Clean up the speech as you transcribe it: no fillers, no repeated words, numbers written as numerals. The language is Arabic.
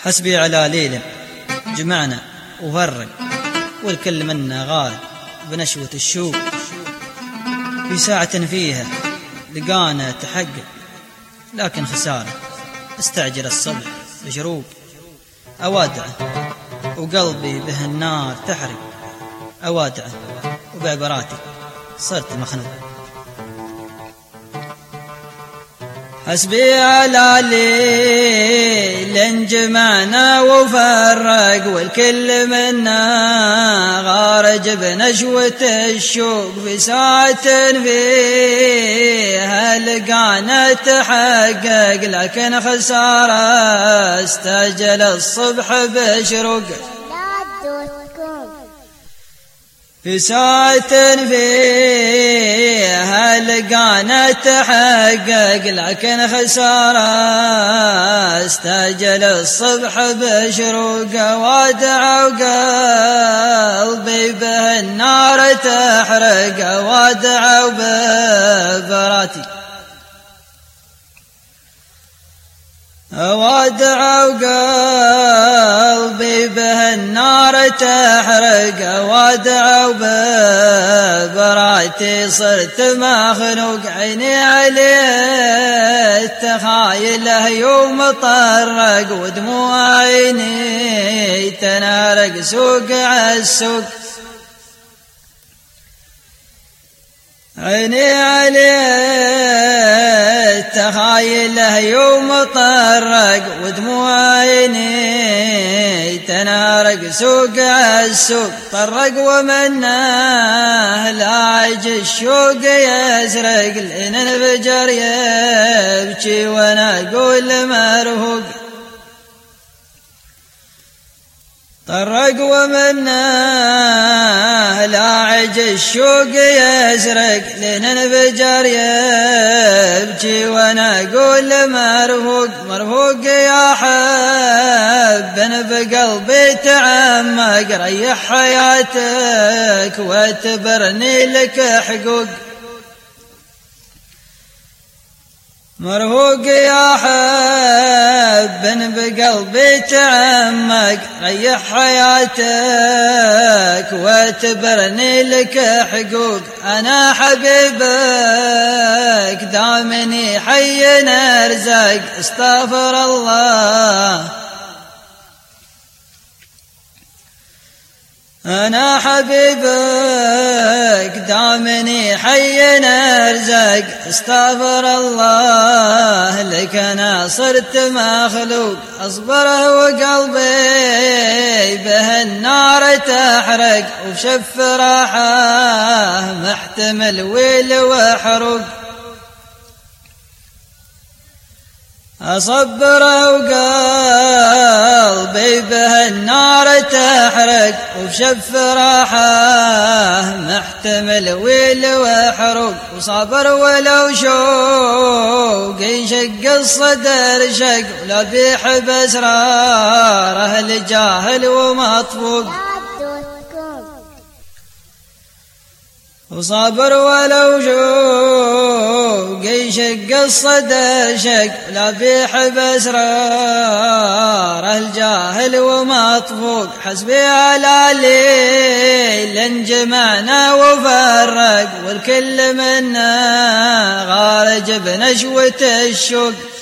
حسبي على ليل جمعنا وفرق، والكل منا غال بنشوة الشوق، في ساعة فيها لقانا تحقق، لكن خسارة استعجل الصبح بشروق. أوادعه وقلبي به النار تحرق، أوادعه وبعبراتي صرت مخنوق. حسبي على ليل جمعنا وفرق، والكل منا غارج بنشوة الشوق، في ساعة فيها لقانا تحقق، لكن خسارة استعجل الصبح بشروق. في ساعة فيها لقانا تحقق، لكن خسارة استعجل الصبح بشروق. وادع وقلبي به النار تحرق، وادع وببراتي وادع وقلبي به النار تحرق، وادع وببراتي صرت مخنوق. عيني عليه تخايله يوم طرق، ودموع عيني تنارق سوق عالسوق. عيني عليه تخايله يوم طرق، ودموع عيني تنارق سوق عالسوق. طرق ومنه لاعج الشوق يزرق، لين انفجر يبكي وانا اقول مرهوق. طرق ومنه لاعج الشوق يزرق، لين انفجر يبكي وانا اقول مرهوق. مرهوق يا حب بقلبي تعمق، ريح حياتك واعتبرني لك حقوق. مرهوق يا حب بقلبي تعمق، ريح حياتك واعتبرني لك حقوق. أنا حبيبك دامني حي نرزق، استغفر الله. أنا حبيبك دامني حي نرزق، استغفر الله. لك أنا صرت مخلوق، أصبره وقلبي به النار تحرق، وشف راحه محتمل ويل وحروق. أصبر وقلبي به النار تحرق، وشف راحه محتمل ويل وحروق. وصبر ولو شوق يشق الصدر شق، ولا بيحب أسراره لجاهل ومطفوق. وصابر ولو شوق يشق الصدر شق، لا بيحب أسراره الجاهل ومطفوق. حسبي على ليل جمعنا وفرق، والكل منا غارج بنشوة الشوق.